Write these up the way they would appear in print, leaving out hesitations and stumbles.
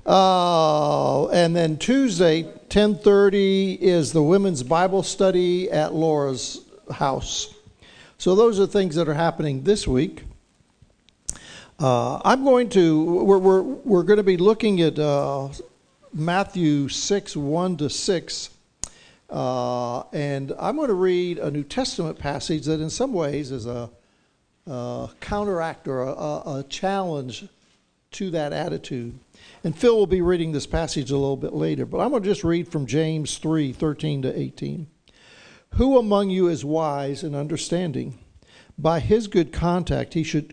And then Tuesday, 10:30 is the women's Bible study at Laura's house. So those are things that are happening this week. We're going to be looking at Matthew 6, 1-6. And I'm going to read a New Testament passage that in some ways is a counteract or a challenge to that attitude. And Phil will be reading this passage a little bit later, but I'm going to just read from James 3, 13-18. Who among you is wise and understanding? By his good conduct, he should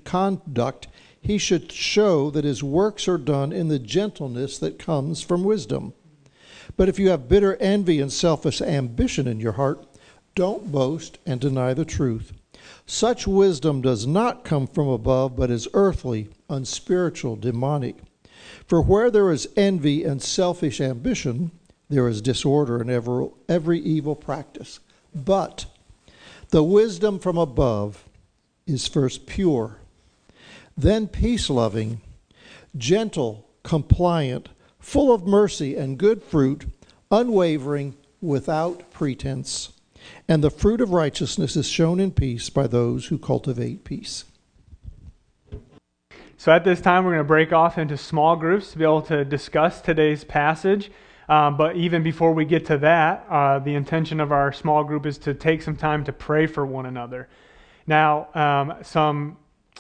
show that his works are done in the gentleness that comes from wisdom. But if you have bitter envy and selfish ambition in your heart, don't boast and deny the truth. Such wisdom does not come from above, but is earthly, unspiritual, demonic. For where there is envy and selfish ambition, there is disorder in every evil practice. But the wisdom from above is first pure, then peace-loving, gentle, compliant, full of mercy and good fruit, unwavering, without pretense. And the fruit of righteousness is shown in peace by those who cultivate peace. So at this time, we're going to break off into small groups to be able to discuss today's passage. But even before we get to that, the intention of our small group is to take some time to pray for one another. Now, some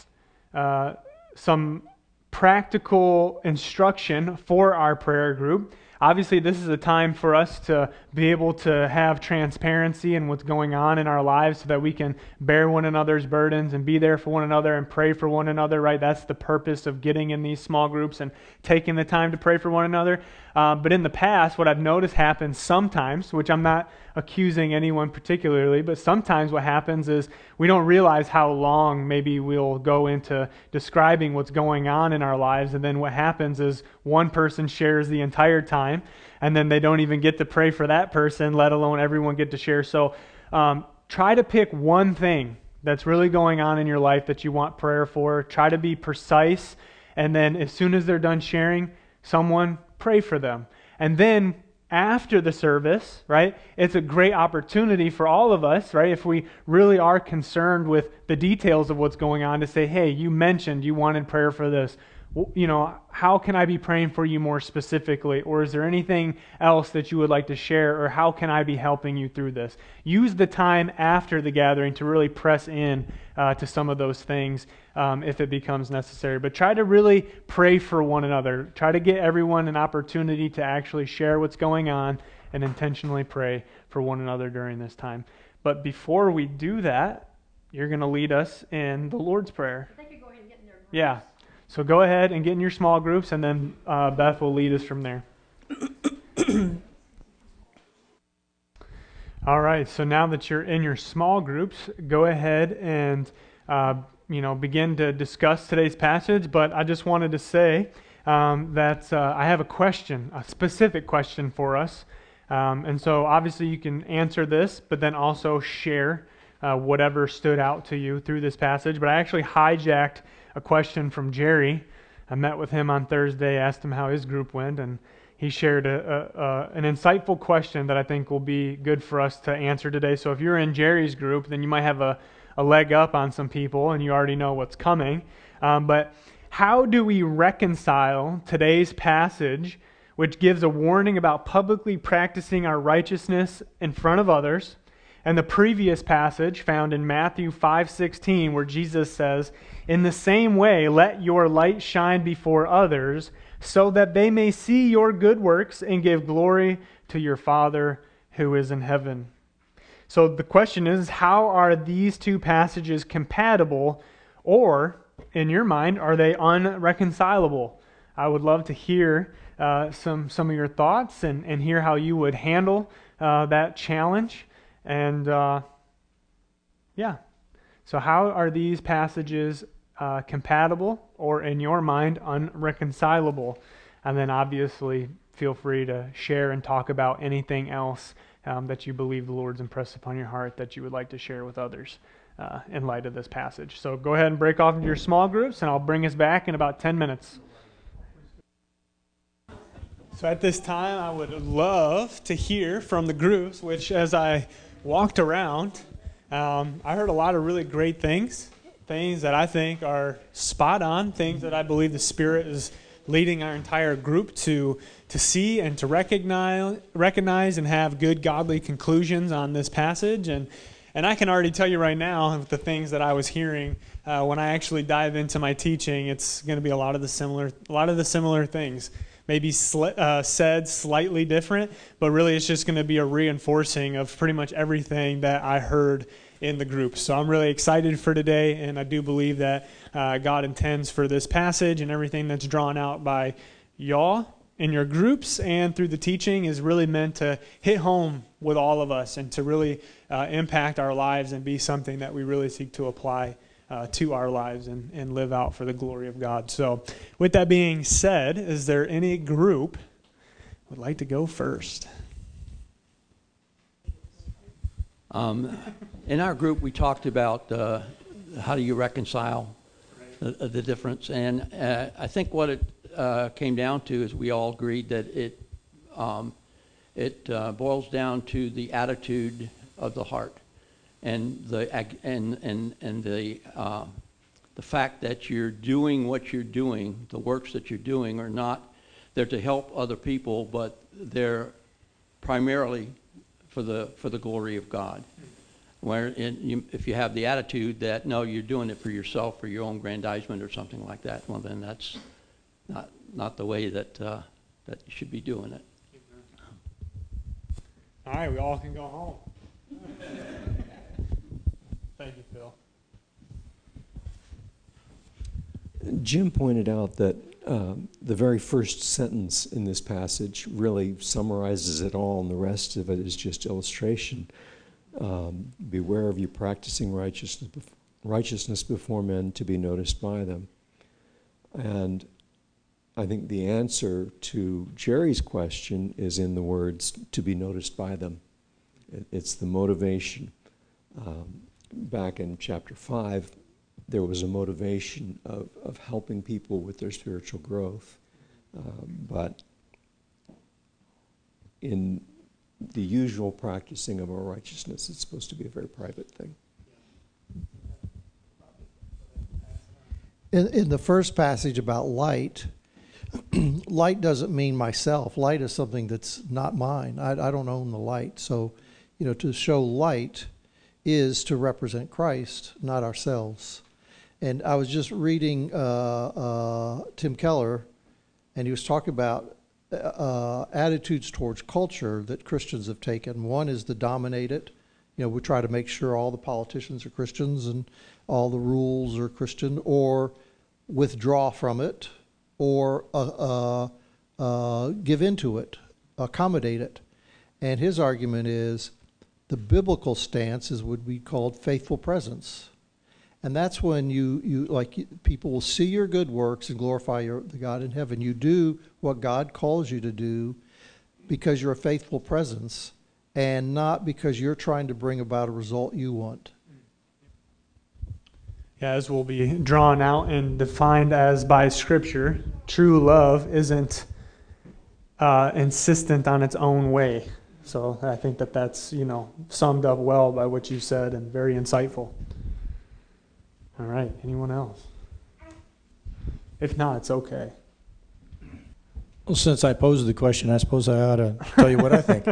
practical instruction for our prayer group. Obviously, this is a time for us to be able to have transparency in what's going on in our lives so that we can bear one another's burdens and be there for one another and pray for one another, right? That's the purpose of getting in these small groups and taking the time to pray for one another. But in the past, what I've noticed happens sometimes, which I'm not accusing anyone particularly, but sometimes what happens is we don't realize how long maybe we'll go into describing what's going on in our lives, and then what happens is one person shares the entire time, and then they don't even get to pray for that person, let alone everyone get to share. So try to pick one thing that's really going on in your life that you want prayer for. Try to be precise, and then as soon as they're done sharing, someone pray for them. And then after the service, right, it's a great opportunity for all of us, right, if we really are concerned with the details of what's going on, to say, hey, you mentioned you wanted prayer for this. You know, how can I be praying for you more specifically? Or is there anything else that you would like to share? Or how can I be helping you through this? Use the time after the gathering to really press in to some of those things if it becomes necessary. But try to really pray for one another. Try to get everyone an opportunity to actually share what's going on and intentionally pray for one another during this time. But before we do that, you're going to lead us in the Lord's Prayer. I think you're going to get in there. Yeah. So go ahead and get in your small groups, and then Beth will lead us from there. All right, so now that you're in your small groups, go ahead and begin to discuss today's passage. But I just wanted to say that I have a question, a specific question for us. And so obviously you can answer this, but then also share whatever stood out to you through this passage. But I actually hijacked a question from Jerry. I met with him on Thursday, asked him how his group went, and he shared an insightful question that I think will be good for us to answer today. So if you're in Jerry's group, then you might have a leg up on some people, and you already know what's coming. But how do we reconcile today's passage, which gives a warning about publicly practicing our righteousness in front of others, and the previous passage found in Matthew 5:16, where Jesus says, "In the same way, let your light shine before others, so that they may see your good works and give glory to your Father who is in heaven." So the question is, how are these two passages compatible, or, in your mind, are they unreconcilable? I would love to hear some of your thoughts and hear how you would handle that challenge. And so how are these passages compatible, or in your mind unreconcilable? And then obviously feel free to share and talk about anything else that you believe the Lord's impressed upon your heart that you would like to share with others in light of this passage. So go ahead and break off into your small groups, and I'll bring us back in about 10 minutes. So at this time, I would love to hear from the groups, which as I walked around, I heard a lot of really great things that I think are spot on, things that I believe the Spirit is leading our entire group to see and to recognize and have good godly conclusions on this passage. And I can already tell you right now, the things that I was hearing when I actually dive into my teaching, it's going to be a lot of the similar things. Maybe said slightly different, but really it's just going to be a reinforcing of pretty much everything that I heard in the group. So I'm really excited for today, and I do believe that God intends for this passage and everything that's drawn out by y'all in your groups and through the teaching is really meant to hit home with all of us and to really impact our lives and be something that we really seek to apply to our lives and live out for the glory of God. So with that being said, is there any group who would like to go first? In our group, we talked about how do you reconcile the difference, and I think what it came down to is we all agreed that it boils down to the attitude of the heart, and the fact that you're doing what you're doing, the works that you're doing are not there to help other people, but they're primarily for the glory of God. Where if you have the attitude that no, you're doing it for yourself, for your own aggrandizement or something like that, well then that's not the way that you should be doing it. All right, we all can go home. Thank you, Phil. Jim pointed out that the very first sentence in this passage really summarizes it all, and the rest of it is just illustration. Beware of you practicing righteousness before men to be noticed by them. And I think the answer to Jerry's question is in the words, to be noticed by them. It's the motivation. Back in chapter 5, there was a motivation of helping people with their spiritual growth. But in the usual practicing of our righteousness, it's supposed to be a very private thing. In the first passage about light, light doesn't mean myself. Light is something that's not mine. I don't own the light. So, to show light is to represent Christ, not ourselves. And I was just reading Tim Keller, and he was talking about attitudes towards culture that Christians have taken. One is to dominate it. We try to make sure all the politicians are Christians and all the rules are Christian, or withdraw from it, or give into it, accommodate it. And his argument is the biblical stance is what we called faithful presence. And that's when people will see your good works and glorify the God in heaven. You do what God calls you to do because you're a faithful presence and not because you're trying to bring about a result you want. Yeah, as will be drawn out and defined as by Scripture, true love isn't insistent on its own way. So I think that's summed up well by what you said and very insightful. All right, anyone else? If not, it's okay. Well, since I posed the question, I suppose I ought to tell you what I think.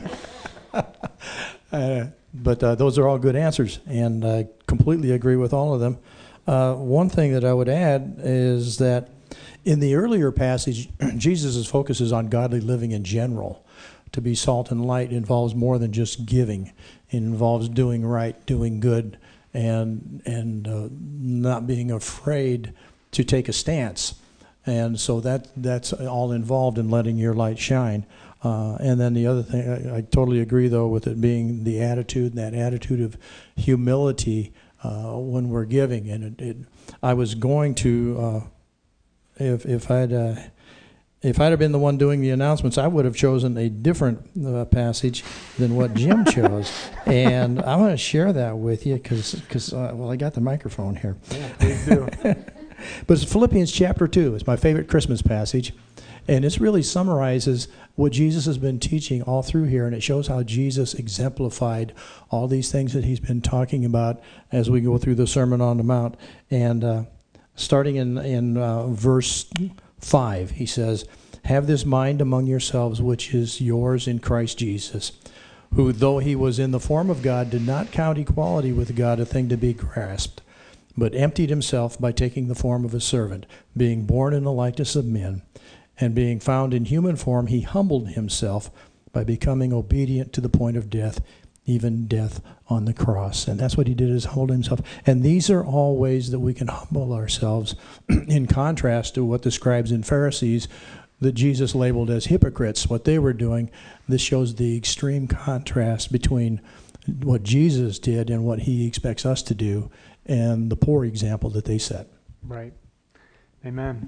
But those are all good answers, and I completely agree with all of them. One thing that I would add is that in the earlier passage, Jesus' focus is on godly living in general. To be salt and light involves more than just giving. It involves doing right, doing good, and not being afraid to take a stance. And so that's all involved in letting your light shine. And then the other thing, I totally agree, though, with it being the attitude, that attitude of humility when we're giving. And I was going to, if I'd have been the one doing the announcements, I would have chosen a different passage than what Jim chose. And I want to share that with you because I got the microphone here. Yeah, please do. But it's Philippians chapter 2. It's my favorite Christmas passage. And this really summarizes what Jesus has been teaching all through here, and it shows how Jesus exemplified all these things that he's been talking about as we go through the Sermon on the Mount. And starting in verse 5, he says, "Have this mind among yourselves, which is yours in Christ Jesus, who, though he was in the form of God, did not count equality with God a thing to be grasped, but emptied himself by taking the form of a servant, being born in the likeness of men. And being found in human form, he humbled himself by becoming obedient to the point of death, even death on the cross." And that's what he did, is humble himself. And these are all ways that we can humble ourselves in contrast to what the scribes and Pharisees that Jesus labeled as hypocrites, what they were doing. This shows the extreme contrast between what Jesus did and what he expects us to do, and the poor example that they set. Right. Amen.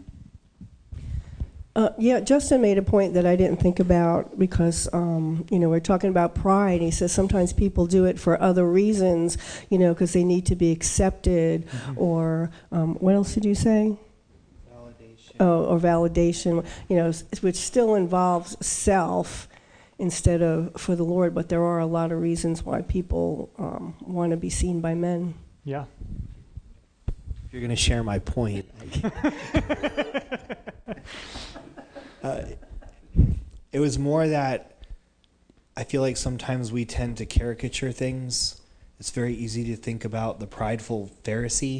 Yeah, Justin made a point that I didn't think about because, we're talking about pride. He says sometimes people do it for other reasons, because they need to be accepted, or what else did you say? Validation. Oh, or validation, which still involves self instead of for the Lord. But there are a lot of reasons why people want to be seen by men. Yeah. If you're going to share my point. It was more that I feel like sometimes we tend to caricature things. It's very easy to think about the prideful Pharisee,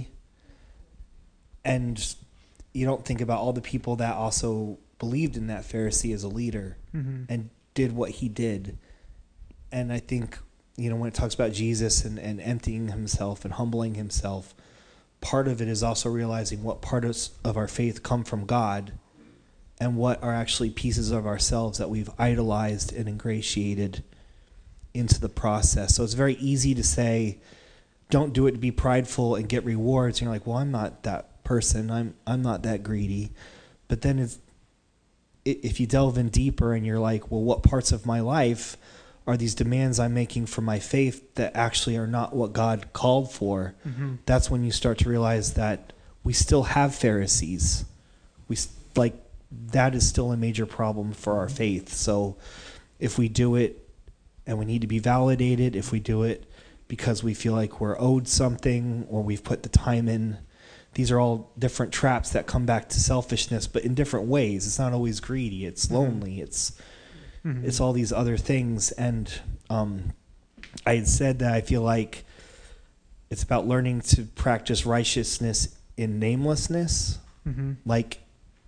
and you don't think about all the people that also believed in that Pharisee as a leader and did what he did. And I think, when it talks about Jesus and emptying himself and humbling himself, part of it is also realizing what parts of our faith come from God and what are actually pieces of ourselves that we've idolized and ingratiated into the process. So it's very easy to say, don't do it to be prideful and get rewards. And you're like, well, I'm not that person. I'm not that greedy. But then if you delve in deeper and you're like, well, what parts of my life are these demands I'm making for my faith that actually are not what God called for? That's when you start to realize that we still have Pharisees. That is still a major problem for our faith. So if we do it and we need to be validated, if we do it because we feel like we're owed something or we've put the time in, these are all different traps that come back to selfishness, but in different ways. It's not always greedy. It's lonely. It's all these other things. And I had said that I feel like it's about learning to practice righteousness in namelessness. Like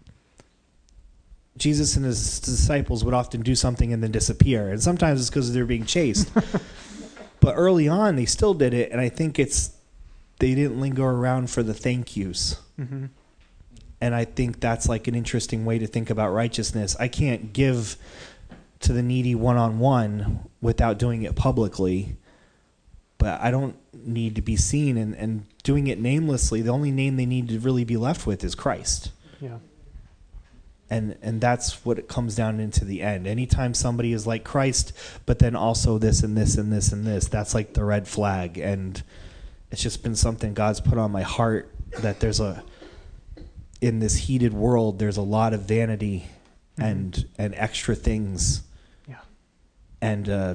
Jesus and his disciples would often do something and then disappear. And sometimes it's because they're being chased. But early on, they still did it. And I think they didn't linger around for the thank yous. And I think that's like an interesting way to think about righteousness. I can't give to the needy one-on-one without doing it publicly. But I don't need to be seen. And doing it namelessly, the only name they need to really be left with is Christ. Yeah. And that's what it comes down into the end. Anytime somebody is like Christ, but then also this and this and this and this, that's like the red flag. And it's just been something God's put on my heart that in this heated world, there's a lot of vanity and extra things. Yeah. And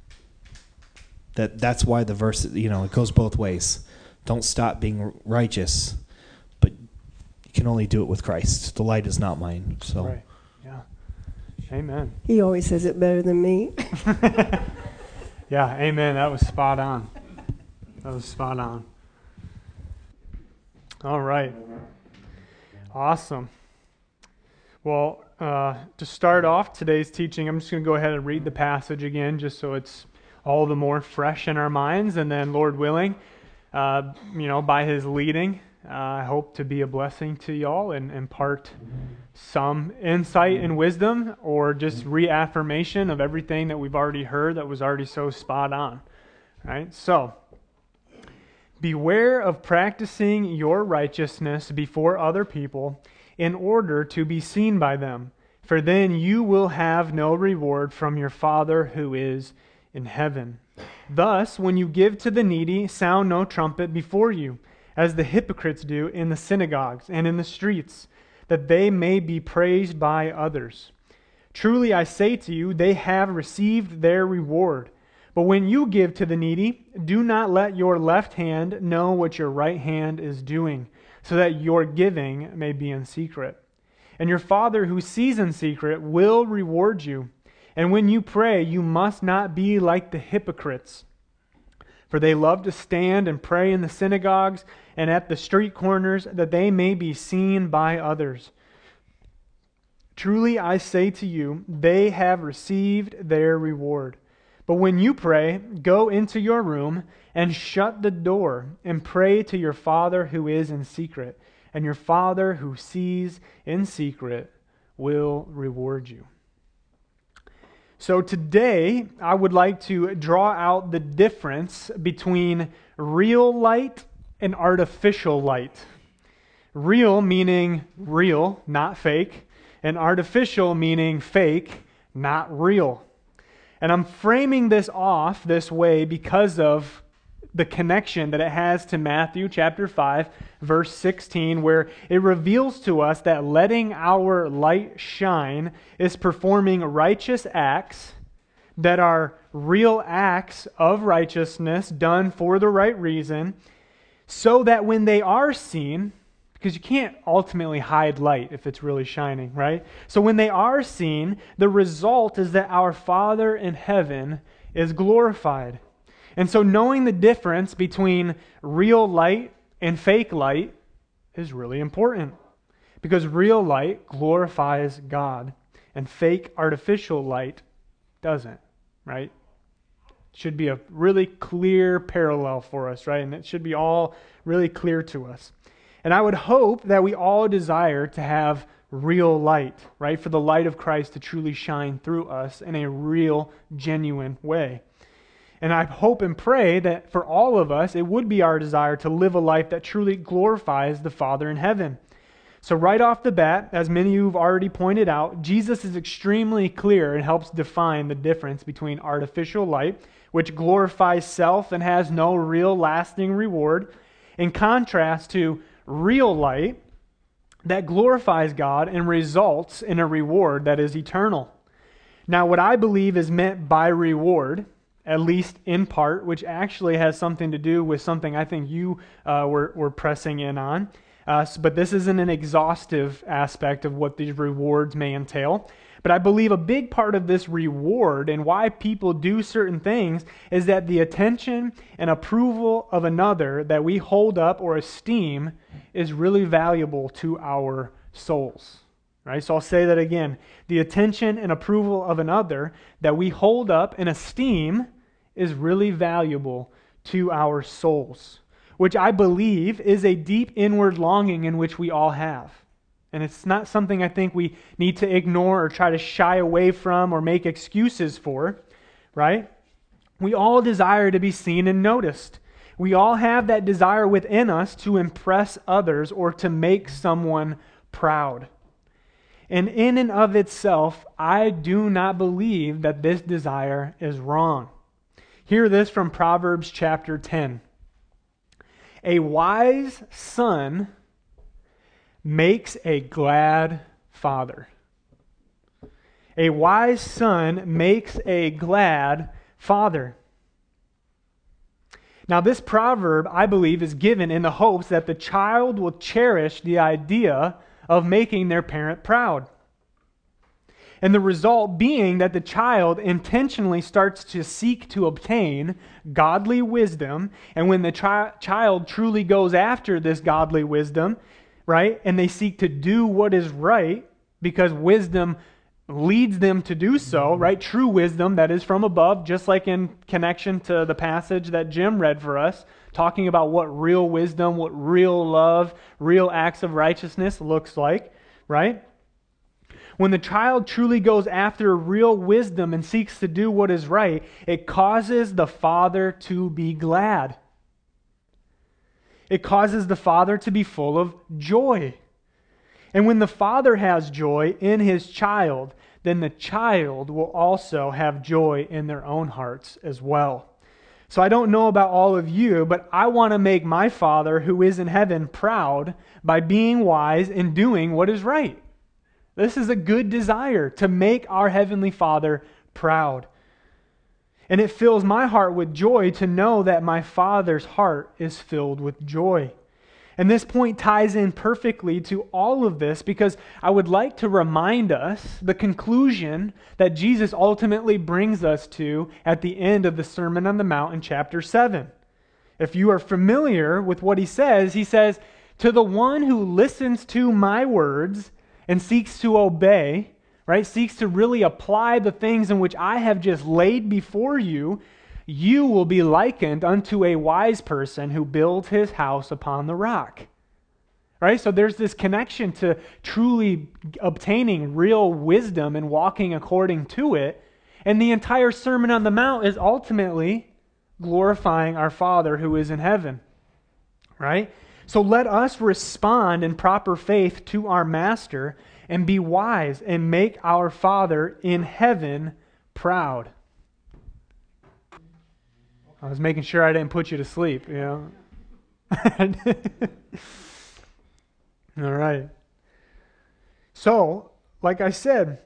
that's why the verse, it goes both ways. Don't stop being righteous, but you can only do it with Christ. The light is not mine. So. Right. Yeah. Amen. He always says it better than me. Yeah. Amen. That was spot on. All right. Awesome. Well, to start off today's teaching, I'm just going to go ahead and read the passage again, just so it's all the more fresh in our minds. And then, Lord willing, by his leading, I hope to be a blessing to y'all and impart some insight and wisdom, or just reaffirmation of everything that we've already heard that was already so spot on. Right? So, beware of practicing your righteousness before other people in order to be seen by them, for then you will have no reward from your Father who is in heaven. Thus, when you give to the needy, sound no trumpet before you, as the hypocrites do in the synagogues and in the streets, that they may be praised by others. Truly I say to you, they have received their reward. But when you give to the needy, do not let your left hand know what your right hand is doing, so that your giving may be in secret. And your Father who sees in secret will reward you. And when you pray, you must not be like the hypocrites, for they love to stand and pray in the synagogues and at the street corners, that they may be seen by others. Truly I say to you, they have received their reward. But when you pray, go into your room and shut the door and pray to your Father who is in secret, and your Father who sees in secret will reward you. So today, I would like to draw out the difference between real light and artificial light. Real meaning real, not fake, and artificial meaning fake, not real. And I'm framing this off this way because of the connection that it has to Matthew chapter 5, verse 16, where it reveals to us that letting our light shine is performing righteous acts that are real acts of righteousness done for the right reason, so that when they are seen, because you can't ultimately hide light if it's really shining, right? So when they are seen, the result is that our Father in heaven is glorified. And so knowing the difference between real light and fake light is really important, because real light glorifies God and fake artificial light doesn't, right? It should be a really clear parallel for us, right? And it should be all really clear to us. And I would hope that we all desire to have real light, right? For the light of Christ to truly shine through us in a real, genuine way. And I hope and pray that for all of us, it would be our desire to live a life that truly glorifies the Father in heaven. So right off the bat, as many of you have already pointed out, Jesus is extremely clear and helps define the difference between artificial light, which glorifies self and has no real lasting reward, in contrast to real light that glorifies God and results in a reward that is eternal. Now, what I believe is meant by reward, at least in part, which actually has something to do with something I think you were pressing in on, but this isn't an exhaustive aspect of what these rewards may entail. But I believe a big part of this reward and why people do certain things is that the attention and approval of another that we hold up or esteem is really valuable to our souls. Right? So I'll say that again. The attention and approval of another that we hold up and esteem is really valuable to our souls, which I believe is a deep inward longing in which we all have. And it's not something I think we need to ignore or try to shy away from or make excuses for, right? We all desire to be seen and noticed. We all have that desire within us to impress others or to make someone proud. And in and of itself, I do not believe that this desire is wrong. Hear this from Proverbs chapter 10. A wise son makes a glad father. A wise son makes a glad father. Now, this proverb, I believe, is given in the hopes that the child will cherish the idea of making their parent proud. And the result being that the child intentionally starts to seek to obtain godly wisdom. And when the child truly goes after this godly wisdom, right, and they seek to do what is right because wisdom leads them to do so, right? True wisdom that is from above, just like in connection to the passage that Jim read for us, talking about what real wisdom, what real love, real acts of righteousness looks like, right? When the child truly goes after real wisdom and seeks to do what is right, it causes the father to be glad. It causes the father to be full of joy. And when the father has joy in his child, then the child will also have joy in their own hearts as well. So I don't know about all of you, but I want to make my Father who is in heaven proud by being wise and doing what is right. This is a good desire, to make our Heavenly Father proud. And it fills my heart with joy to know that my Father's heart is filled with joy. And this point ties in perfectly to all of this, because I would like to remind us the conclusion that Jesus ultimately brings us to at the end of the Sermon on the Mount in chapter 7. If you are familiar with what he says, "To the one who listens to my words and seeks to obey," right, seeks to really apply the things in which I have just laid before you, "you will be likened unto a wise person who builds his house upon the rock." Right? So there's this connection to truly obtaining real wisdom and walking according to it. And the entire Sermon on the Mount is ultimately glorifying our Father who is in heaven. Right? So let us respond in proper faith to our Master and be wise and make our Father in heaven proud. I was making sure I didn't put you to sleep, you know. All right. So, like I said,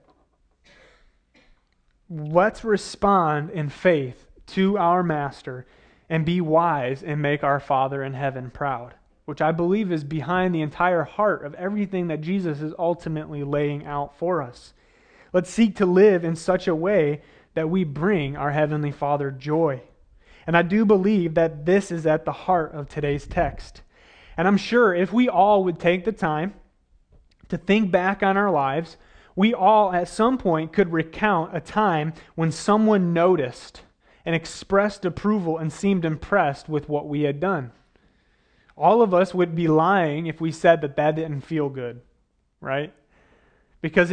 let's respond in faith to our Master and be wise and make our Father in heaven proud, which I believe is behind the entire heart of everything that Jesus is ultimately laying out for us. Let's seek to live in such a way that we bring our Heavenly Father joy. And I do believe that this is at the heart of today's text. And I'm sure if we all would take the time to think back on our lives, we all at some point could recount a time when someone noticed and expressed approval and seemed impressed with what we had done. All of us would be lying if we said that didn't feel good, right? Because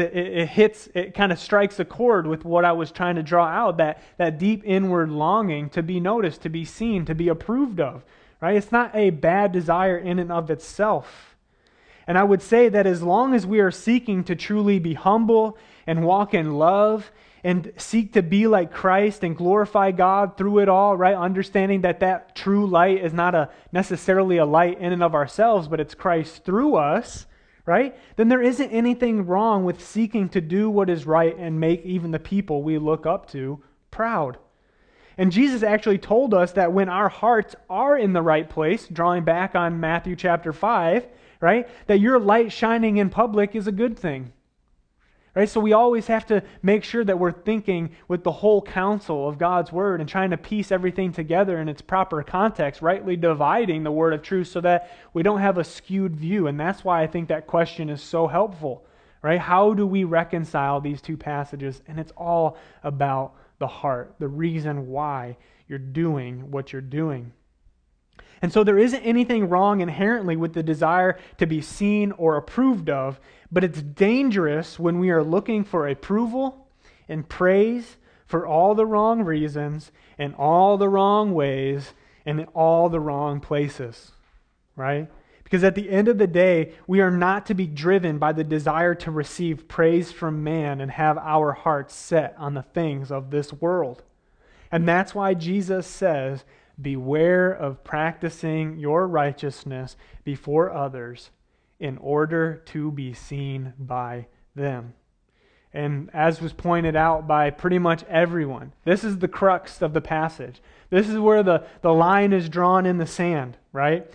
it kind of strikes a chord with what I was trying to draw out, that deep inward longing to be noticed, to be seen, to be approved of, right? It's not a bad desire in and of itself. And I would say that as long as we are seeking to truly be humble and walk in love and seek to be like Christ and glorify God through it all, right? Understanding that true light is not necessarily a light in and of ourselves, but it's Christ through us, right? Then there isn't anything wrong with seeking to do what is right and make even the people we look up to proud. And Jesus actually told us that when our hearts are in the right place, drawing back on Matthew chapter 5, right, that your light shining in public is a good thing. Right? So we always have to make sure that we're thinking with the whole counsel of God's Word and trying to piece everything together in its proper context, rightly dividing the Word of truth so that we don't have a skewed view. And that's why I think that question is so helpful. Right? How do we reconcile these two passages? And it's all about the heart, the reason why you're doing what you're doing. And so there isn't anything wrong inherently with the desire to be seen or approved of, but it's dangerous when we are looking for approval and praise for all the wrong reasons, in all the wrong ways, and in all the wrong places, right? Because at the end of the day, we are not to be driven by the desire to receive praise from man and have our hearts set on the things of this world. And that's why Jesus says, beware of practicing your righteousness before others in order to be seen by them. And as was pointed out by pretty much everyone, this is the crux of the passage. This is where the line is drawn in the sand, right?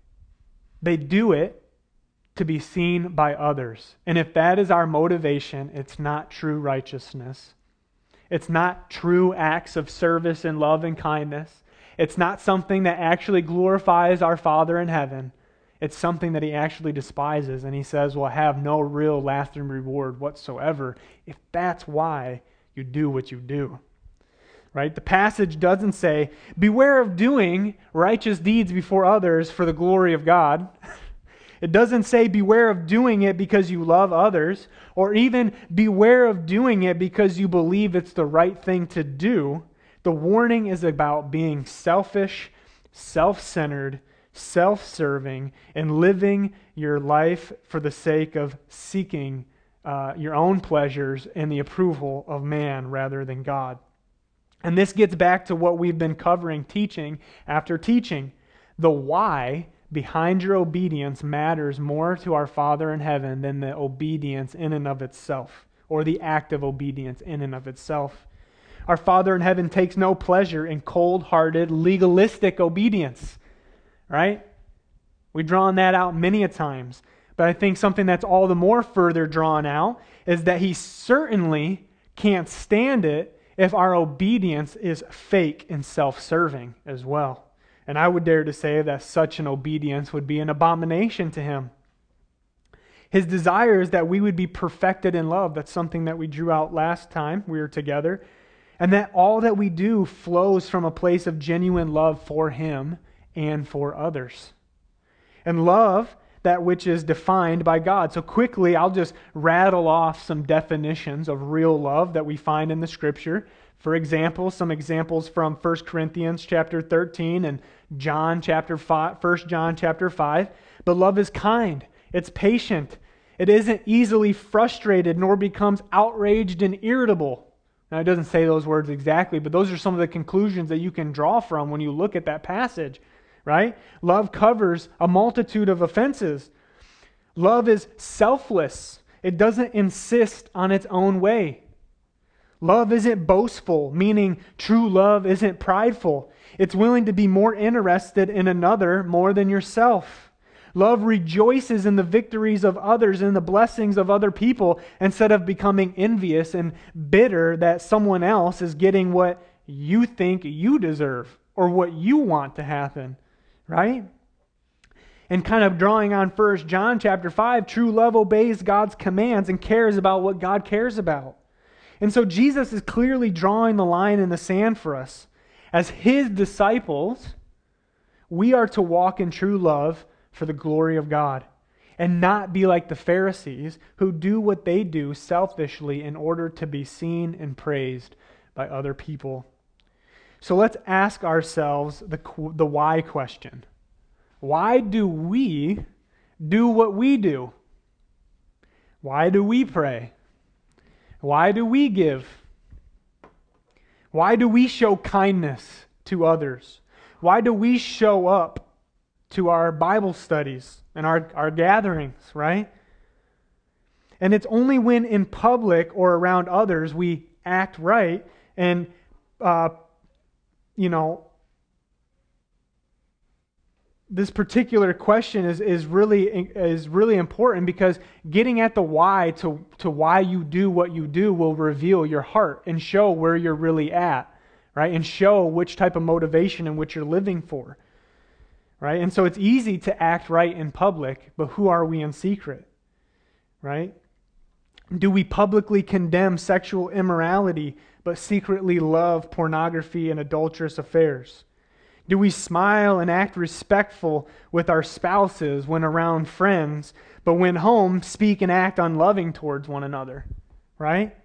They do it to be seen by others. And if that is our motivation, it's not true righteousness. It's not true acts of service and love and kindness. It's not something that actually glorifies our Father in heaven. It's something that he actually despises, and he says will have no real lasting reward whatsoever if that's why you do what you do. Right? The passage doesn't say, beware of doing righteous deeds before others for the glory of God. It doesn't say beware of doing it because you love others, or even beware of doing it because you believe it's the right thing to do. The warning is about being selfish, self-centered, self-serving, and living your life for the sake of seeking your own pleasures and the approval of man rather than God. And this gets back to what we've been covering teaching after teaching. The why behind your obedience matters more to our Father in heaven than the obedience in and of itself, or the act of obedience in and of itself. Our Father in heaven takes no pleasure in cold-hearted, legalistic obedience, right? We've drawn that out many a times. But I think something that's all the more further drawn out is that he certainly can't stand it if our obedience is fake and self-serving as well. And I would dare to say that such an obedience would be an abomination to him. His desire is that we would be perfected in love. That's something that we drew out last time we were together. And that all that we do flows from a place of genuine love for him and for others. And love, that which is defined by God. So quickly, I'll just rattle off some definitions of real love that we find in the Scripture. For example, some examples from 1 Corinthians chapter 13 and John chapter 5, 1 John chapter 5. But love is kind. It's patient. It isn't easily frustrated nor becomes outraged and irritable. Now, it doesn't say those words exactly, but those are some of the conclusions that you can draw from when you look at that passage, right? Love covers a multitude of offenses. Love is selfless. It doesn't insist on its own way. Love isn't boastful, meaning true love isn't prideful. It's willing to be more interested in another more than yourself. Love rejoices in the victories of others and the blessings of other people instead of becoming envious and bitter that someone else is getting what you think you deserve or what you want to happen, right? And kind of drawing on 1 John chapter 5, true love obeys God's commands and cares about what God cares about. And so Jesus is clearly drawing the line in the sand for us. As his disciples, we are to walk in true love for the glory of God and not be like the Pharisees who do what they do selfishly in order to be seen and praised by other people. So let's ask ourselves the why question. Why do we do what we do? Why do we pray? Why do we give? Why do we show kindness to others? Why do we show up to our Bible studies and our gatherings, right? And it's only when in public or around others we act right and, this particular question is really important because getting at the why to why you do what you do will reveal your heart and show where you're really at, right? And show which type of motivation and what you're living for, right? And so it's easy to act right in public, but who are we in secret, right? Do we publicly condemn sexual immorality but secretly love pornography and adulterous affairs? Do we smile and act respectful with our spouses when around friends, but when home, speak and act unloving towards one another? Right?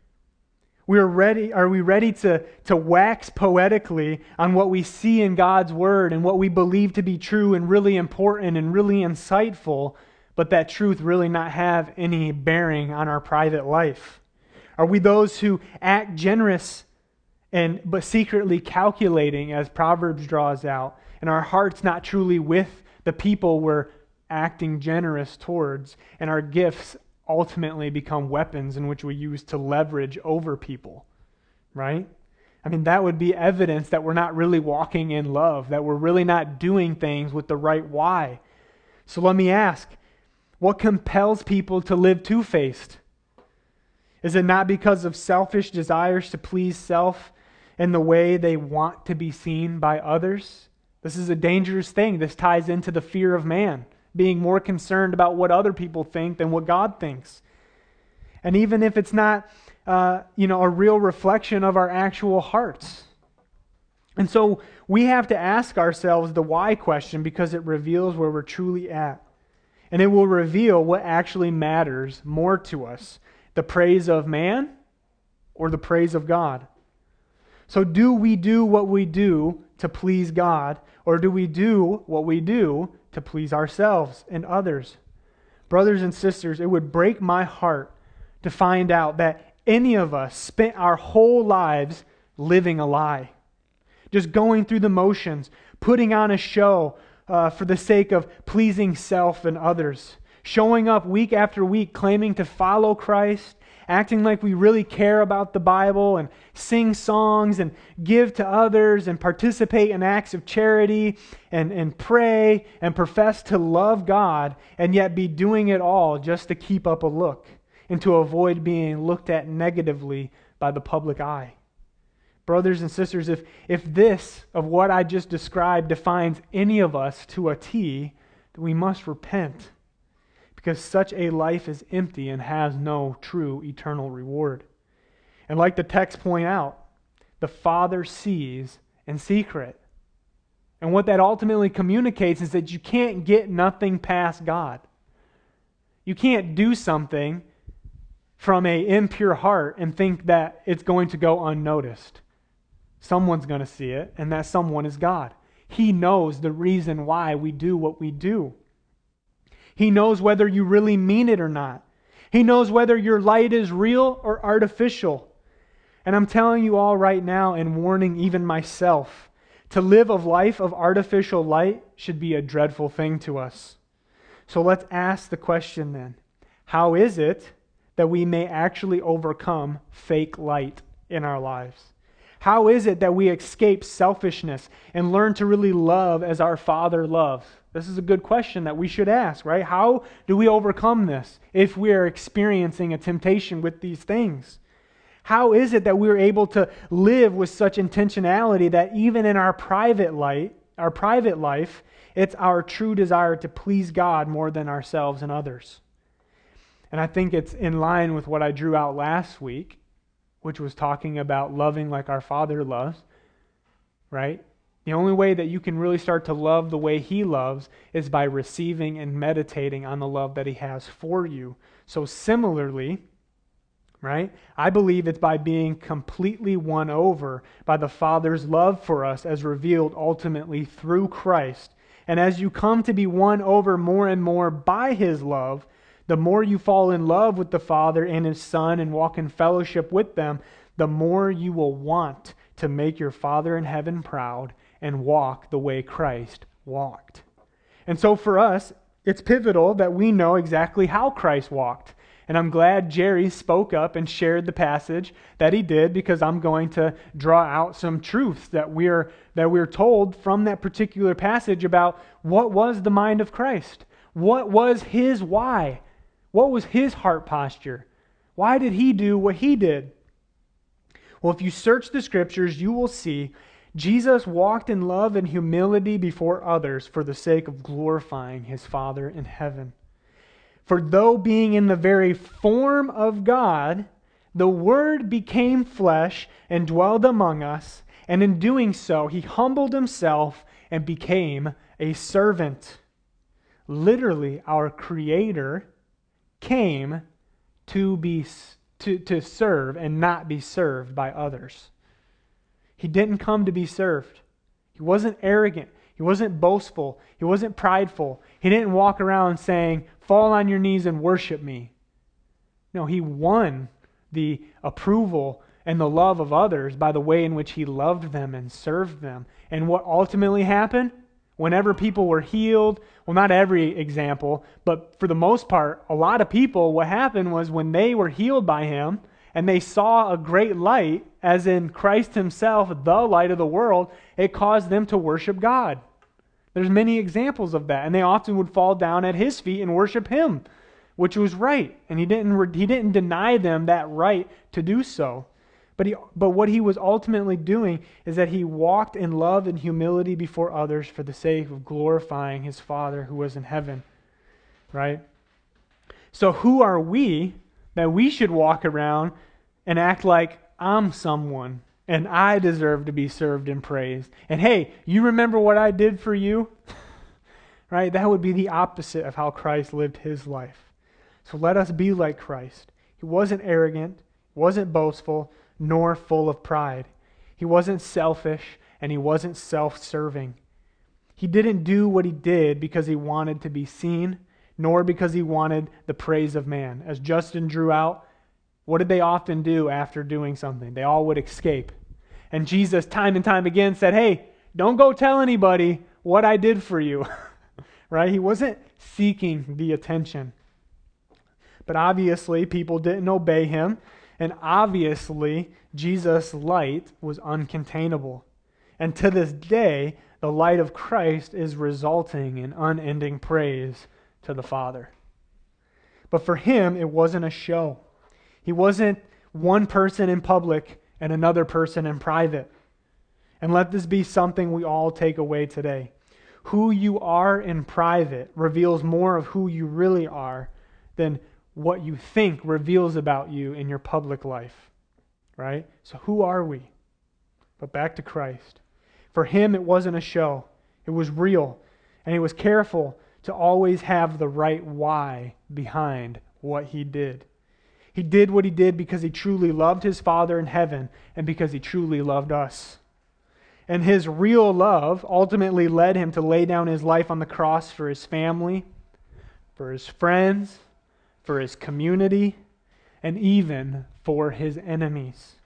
Are we ready to wax poetically on what we see in God's Word and what we believe to be true and really important and really insightful, but that truth really not have any bearing on our private life? Are we those who act generous but secretly calculating, as Proverbs draws out, and our hearts not truly with the people we're acting generous towards, and our gifts ultimately become weapons in which we use to leverage over people, right? I mean, that would be evidence that we're not really walking in love, that we're really not doing things with the right why. So let me ask, what compels people to live two-faced? Is it not because of selfish desires to please self in the way they want to be seen by others? This is a dangerous thing. This ties into the fear of man, being more concerned about what other people think than what God thinks. And even if it's not, a real reflection of our actual hearts. And so we have to ask ourselves the why question because it reveals where we're truly at. And it will reveal what actually matters more to us, the praise of man or the praise of God. So do we do what we do to please God, or do we do what we do to please ourselves and others? Brothers and sisters, it would break my heart to find out that any of us spent our whole lives living a lie. Just going through the motions, putting on a show for the sake of pleasing self and others. Showing up week after week, claiming to follow Christ, acting like we really care about the Bible, and sing songs and give to others and participate in acts of charity and pray and profess to love God, and yet be doing it all just to keep up a look and to avoid being looked at negatively by the public eye. Brothers and sisters, if this of what I just described defines any of us to a T, then we must repent, because such a life is empty and has no true eternal reward. And like the text point out, the Father sees in secret. And what that ultimately communicates is that you can't get nothing past God. You can't do something from an impure heart and think that it's going to go unnoticed. Someone's going to see it, and that someone is God. He knows the reason why we do what we do. He knows whether you really mean it or not. He knows whether your light is real or artificial. And I'm telling you all right now, and warning even myself, to live a life of artificial light should be a dreadful thing to us. So let's ask the question then, how is it that we may actually overcome fake light in our lives? How is it that we escape selfishness and learn to really love as our Father loves? This is a good question that we should ask, right? How do we overcome this if we are experiencing a temptation with these things? How is it that we're able to live with such intentionality that even in our private life, it's our true desire to please God more than ourselves and others? And I think it's in line with what I drew out last week, which was talking about loving like our Father loves, right? The only way that you can really start to love the way He loves is by receiving and meditating on the love that He has for you. So similarly, right, I believe it's by being completely won over by the Father's love for us as revealed ultimately through Christ. And as you come to be won over more and more by His love, the more you fall in love with the Father and His Son and walk in fellowship with them, the more you will want to make your Father in heaven proud and walk the way Christ walked. And so for us, it's pivotal that we know exactly how Christ walked. And I'm glad Jerry spoke up and shared the passage that he did, because I'm going to draw out some truths that we're told from that particular passage about what was the mind of Christ. What was His why? What was His heart posture? Why did He do what He did? Well, if you search the Scriptures, you will see Jesus walked in love and humility before others for the sake of glorifying His Father in heaven. For though being in the very form of God, the Word became flesh and dwelled among us, and in doing so, He humbled Himself and became a servant. Literally, our Creator came to serve and not be served by others. He didn't come to be served. He wasn't arrogant. He wasn't boastful. He wasn't prideful. He didn't walk around saying, "Fall on your knees and worship me." No, He won the approval and the love of others by the way in which He loved them and served them. And what ultimately happened? Whenever people were healed, well, not every example, but for the most part, a lot of people, what happened was when they were healed by Him and they saw a great light, as in Christ Himself, the light of the world, it caused them to worship God. There's many examples of that, and they often would fall down at His feet and worship Him, which was right, and He didn't deny them that right to do so. But what He was ultimately doing is that He walked in love and humility before others for the sake of glorifying His Father who was in heaven, right? So who are we that we should walk around and act like I'm someone and I deserve to be served and praised? And hey, you remember what I did for you? Right? That would be the opposite of how Christ lived His life. So let us be like Christ. He wasn't arrogant, wasn't boastful, nor full of pride. He wasn't selfish, and He wasn't self-serving. He didn't do what He did because He wanted to be seen, nor because He wanted the praise of man. As Justin drew out, what did they often do after doing something? They all would escape. And Jesus, time and time again, said, hey, don't go tell anybody what I did for you. Right? He wasn't seeking the attention. But obviously, people didn't obey him. And obviously, Jesus' light was uncontainable. And to this day, the light of Christ is resulting in unending praise to the Father. But for him, it wasn't a show. He wasn't one person in public and another person in private. And let this be something we all take away today. Who you are in private reveals more of who you really are than what you think reveals about you in your public life. Right? So who are we? But back to Christ. For him, it wasn't a show. It was real. And he was careful to always have the right why behind what he did. He did what he did because he truly loved his Father in heaven and because he truly loved us. And his real love ultimately led him to lay down his life on the cross for his family, for his friends, for his community, and even for his enemies.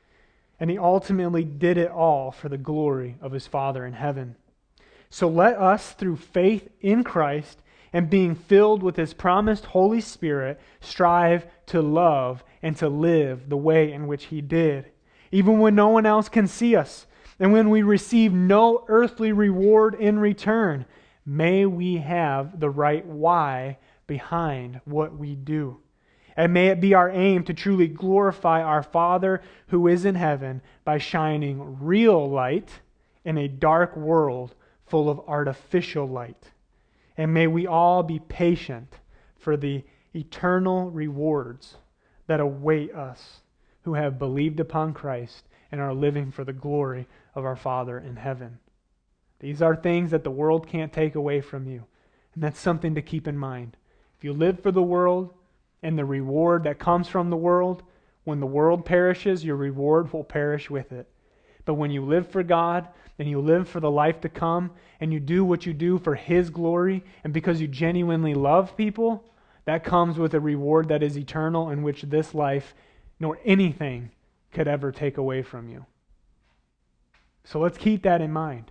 And he ultimately did it all for the glory of his Father in heaven. So let us, through faith in Christ and being filled with his promised Holy Spirit, strive to love and to live the way in which he did, even when no one else can see us, and when we receive no earthly reward in return. May we have the right why behind what we do. And may it be our aim to truly glorify our Father who is in heaven by shining real light in a dark world full of artificial light. And may we all be patient for the eternal rewards that await us who have believed upon Christ and are living for the glory of our Father in heaven. These are things that the world can't take away from you. And that's something to keep in mind. If you live for the world and the reward that comes from the world, when the world perishes, your reward will perish with it. But when you live for God and you live for the life to come and you do what you do for his glory and because you genuinely love people, that comes with a reward that is eternal, in which this life nor anything could ever take away from you. So let's keep that in mind.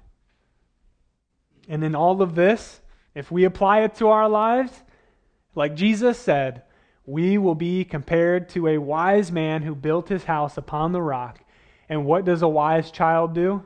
And in all of this, if we apply it to our lives, like Jesus said, we will be compared to a wise man who built his house upon the rock. And what does a wise child do?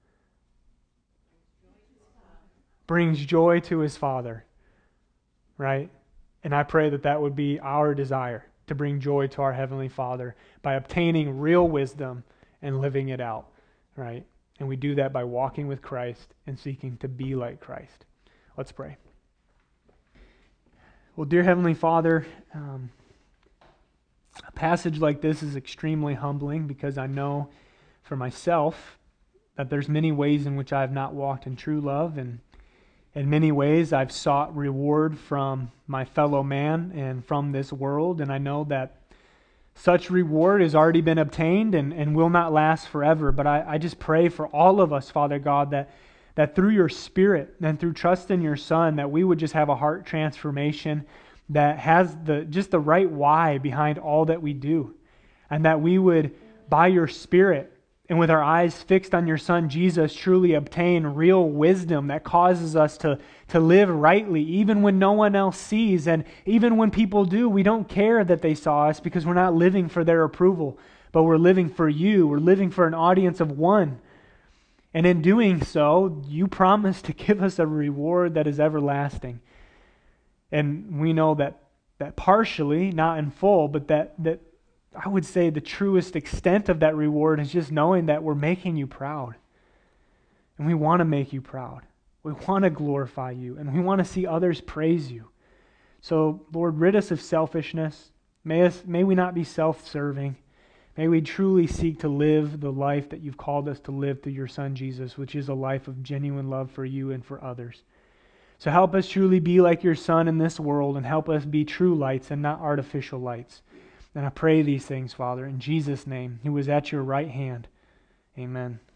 Brings joy to his father. Right? And I pray that that would be our desire, to bring joy to our Heavenly Father by obtaining real wisdom and living it out. Right? And we do that by walking with Christ and seeking to be like Christ. Let's pray. Well, dear Heavenly Father, a passage like this is extremely humbling because I know for myself that there's many ways in which I have not walked in true love, and in many ways I've sought reward from my fellow man and from this world, and I know that such reward has already been obtained and will not last forever. But I just pray for all of us, Father God, that through your Spirit and through trust in your Son, that we would just have a heart transformation that has just the right why behind all that we do. And that we would, by your Spirit and with our eyes fixed on your Son, Jesus, truly obtain real wisdom that causes us to live rightly, even when no one else sees. And even when people do, we don't care that they saw us because we're not living for their approval, but we're living for you. We're living for an audience of one. And in doing so, you promise to give us a reward that is everlasting. And we know that partially, not in full, but that I would say the truest extent of that reward is just knowing that we're making you proud. And we want to make you proud. We want to glorify you, and we want to see others praise you. So, Lord, rid us of selfishness. May we not be self-serving. May we truly seek to live the life that you've called us to live through your Son, Jesus, which is a life of genuine love for you and for others. So help us truly be like your Son in this world, and help us be true lights and not artificial lights. And I pray these things, Father, in Jesus' name, who is at your right hand. Amen.